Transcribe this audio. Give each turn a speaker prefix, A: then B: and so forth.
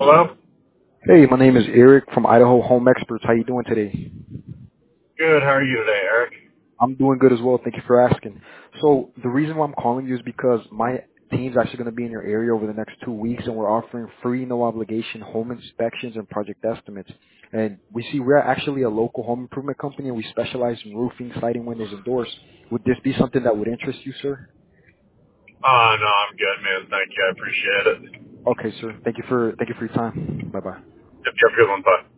A: Hello?
B: Hey, my name is Eric from Idaho Home Experts. How you doing today?
A: Good. How are you today, Eric?
B: I'm doing good as well. Thank you for asking. So the reason why I'm calling you is because my team's actually going to be in your area over the next 2 weeks, and we're offering free, no obligation home inspections and project estimates. And we see we're actually a local home improvement company, and we specialize in roofing, siding, windows, and doors. Would this be something that would interest you, sir?
A: No, I'm good, man. Thank you. I appreciate it.
B: Okay, sir. Thank you for your time. Bye bye.
A: Yep, you have a good one. Bye.